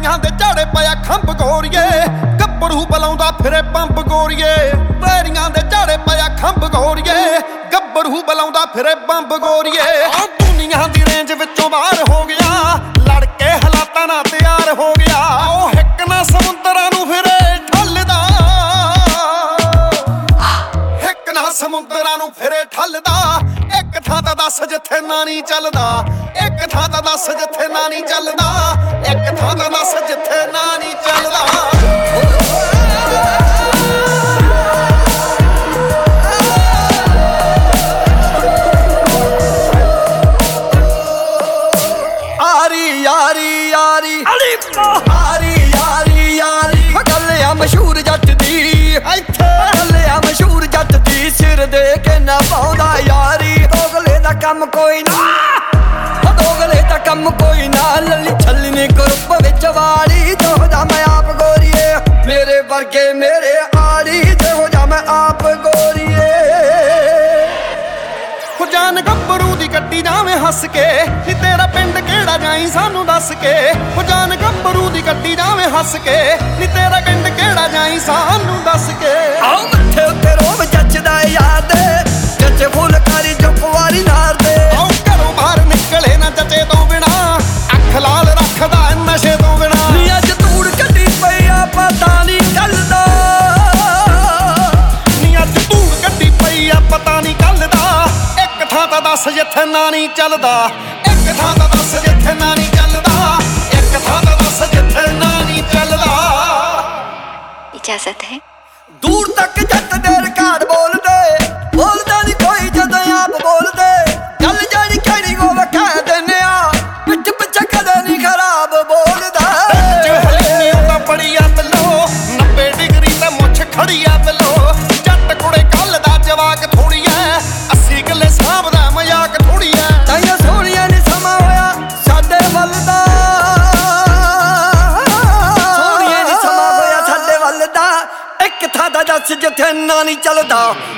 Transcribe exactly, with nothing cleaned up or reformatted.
ਪੈਰੀਆਂ ਦੇ ਝਾੜੇ ਪਿਆ ਖੰਭ ਗੋਰੀਏ ਗੱਭਰੂ ਬਲਾਉਂਦਾ ਫਿਰੇ ਪੰਪ ਗੋਰੀਏ ਪੈਰੀਆਂ ਦੇ ਝਾੜੇ ਪਿਆ ਖੰਭ ਗੋਰੀਏ ਗੱਭਰੂ ਬਲਾਉਂਦਾ ਫਿਰੇ ਪੰਪ ਗੋਰੀਏ ਆ ਦੁਨੀਆ ਦੀ ਰੇਂਜ ਵਿੱਚੋਂ ਬਾਹਰ ਹੋ ਗਿਆ ਲੜ ਕੇ ਹਾਲਾਤਾਂ ਨਾਲ ਤਿਆਰ ਹੋ ਗਿਆ ਉਹ ਹਿੱਕ ਨਾ ਸਮੁੰਦਰਾਂ ਨੂੰ ਫਿਰੇ ਠੱਲਦਾ ਹਿੱਕ ਨਾ ਸਮੁੰਦਰਾਂ ਨੂੰ ਫਿਰੇ ਠੱਲਦਾ ਇੱਕ ਥਾਂ ਤਾਂ ਦੱਸ ਜਿੱਥੇ ਨਾ ਨਹੀਂ ਚੱਲਦਾ ਇੱਕ ਥਾਂ ਤਾਂ ਦੱਸ ਜਿੱਥੇ ਨਾ ਨਹੀਂ ਚੱਲਦਾ ਇੱਕ ਥਾਂ ਤਾਂ ਦੱਸ ਜਿੱਥੇ ਨਾ ਨਹੀਂ ਚੱਲਦਾ ਆਰੀ ਯਾਰੀ ਯਾਰੀ ਆਰੀ ਯਾਰੀ ਯਾਰੀ ਗੱਲ ਆ ਮਸ਼ਹੂਰ ਜੱਟ ਦੀ ਇੱਥੇ ਗੱਲ ਆ ਮਸ਼ਹੂਰ ਜੱਟ ਦੀ ਸਿਰ ਦੇ ਕੇ ਨਾ ਪਾਉਂਦਾ ਯਾਰੀ ਦੋਗਲੇ ਦਾ ਕੰਮ ਕੋਈ ਨਾ ਦੋਗਲੇ ਦਾ ਕੰਮ ਕੋਈ ਨਾ ਲੱਲੀ ਛੱਲਣੀ ਗਰੁੱਪ ਵਿੱਚ ਵਾਲੀ ਦੋਹਦਾ ਮੈਂ ਆਪ ਗੋਰੀਏ ਮੇਰੇ ਵਰਗੇ ਮੇਰੇ ਆੜੀ ਜਿਹੋ ਜਾ ਮੈਂ ਆਪ ਗੋਰੀਏ ਹੋ ਜਾਨ ਗੱਭਰੂ ਦੀ ਕੱਟੀ ਜਾਵੇਂ ਹੱਸ ਕੇ ਨੀ ਤੇਰਾ ਪਿੰਡ ਕਿਹੜਾ ਜਾਈ ਸਾਨੂੰ ਦੱਸ ਕੇ ਹੋ ਜਾਨ ਗੱਭਰੂ ਦੀ ਕੱਟੀ ਜਾਵੇਂ ਹੱਸ ਕੇ ਨੀ ਤੇਰਾ ਪਿੰਡ ਕਿਹੜਾ ਜਾਈ ਸਾਨੂੰ ਦੱਸ ਕੇ ਆਓ ਮੱਥੇ ਉੱਤੇ ਰੋਬ ਜੱਜਦਾ ਯਾਦ ਜੱਜੇ ਫੁਲਕਾਰੀ ਚੁੱਪਵਾਰੀ ਨਾਰ ਦੇ ਆਓ ਘਰੋਂ ਬਾਹਰ ਨਿਕਲੇ ਨਾ ਜੱਜੇ ਤੋਂ ਬਿਨਾ ਅੱਖ ਲਾਲ ਰੱਖਦਾ ਨਸ਼ੇ ਤੋਂ ਬਿਨਾ ਨੀ ਅੱਜ ਧੂੜ ਕੱਢੀ ਪਈ ਆ ਪਤਾ ਨਹੀਂ ਚੱਲਦਾ ਨੀ ਅੱਜ ਧੂੜ ਕੱਢੀ ਪਈ ਆ ਪਤਾ ਨਹੀਂ ਚੱਲਦਾ ਇੱਕ ਥਾਂ ਤਾਂ ਦੱਸ ਜਿੱਥੇ ਨਾ ਨਹੀਂ ਚੱਲਦਾ ਇੱਕ ਥਾਂ ਤਾਂ ਦੱਸ ਜਿੱਥੇ ਨਾ ਨਹੀਂ ਚੱਲਦਾ ਇੱਕ ਥਾਂ ਤਾਂ ਦੱਸ ਜਿੱਥੇ ਨਾ ਨਹੀਂ ਚੱਲਦਾ इजाजत है ਦੂਰ ਤੱਕ ਜੱਟ ਦੇ ਰਿਕਾਰਡ ਬੋਲਦੇ ਬੋਲਦਾ ਨਹੀਂ ਕੋਈ ਜਦੋਂ ਆਪ ਬੋਲਦੇ ਗੱਲ ਜਿਹੜੀ ਕਹਿਣੀ ਉਹ ਕਹਿ ਦਿੰਨੇ ਆ ਪਿੱਛ ਪਿੱਛੇ ਕਦੇ ਨਹੀਂ ਖਰਾਬ ਬੋਲਦਾ ਜੋ ਹਲੀਨੀ ਉਹਦਾ ਬੜੀ ਆ ਬਲੋ ਨੱਬੇ ਡਿਗਰੀ ਤੇ ਮੁੱਛ ਖੜੀ ਆ ਬਲੋ ਜੱਟ ਕੁੜੇ ਕੱਲ ਦਾ ਜਵਾਕ ਥੋੜੀ ਐ ਅੱਸੀ ਕਿੱਲੇ ਸਾਂਭ ਦਾ ਮਜ਼ਾਕ ਥੋੜੀ ਐ ਤਾਈਆਂ ਸੋਹਣੀਆਂ ਨੀ ਸਮਾਂ ਹੋਇਆ ਸਾਡੇ ਵੱਲ ਦਾ ਸੋਹਣੀਆਂ ਨੀ ਸਮਾਂ ਹੋਇਆ ਸਾਡੇ ਵੱਲ ਦਾ ਇੱਕ ਥਾਂ ਦਾ ਦੱਸ ਜਿੱਥੇ ਨਾ ਨਹੀਂ ਚੱਲਦਾ